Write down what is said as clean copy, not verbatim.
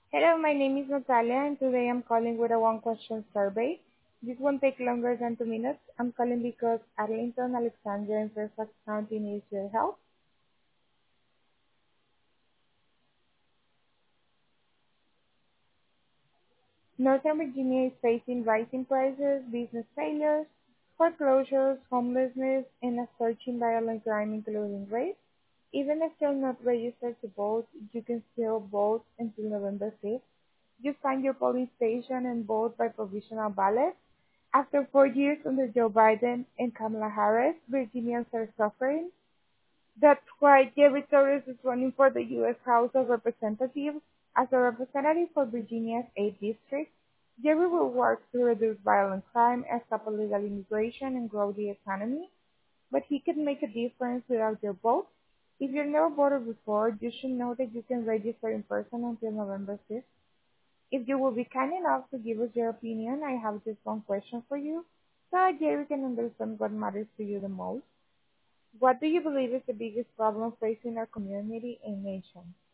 Hello, my name is Natalia, and today I'm calling with a one-question survey. This won't take longer than 2 minutes. I'm calling because Arlington, Alexandria, and Fairfax County needs your help. Northern Virginia is facing rising prices, business failures, foreclosures, homelessness, and a surging violent crime, including rape. Even if you're not registered to vote, you can still vote until November 5th. Just find your polling station and vote by provisional ballot. After 4 years under Joe Biden and Kamala Harris, Virginians are suffering. That's why Jerry Torres is running for the U.S. House of Representatives as a representative for Virginia's 8th district. Jerry will work to reduce violent crime, stop illegal immigration, and grow the economy, but he can make a difference without your vote. If you've never voted before, you should know that you can register in person until November 5th. If you will be kind enough to give us your opinion, I have just one question for you so that Jerry can understand what matters to you the most. What do you believe is the biggest problem facing our community and nation?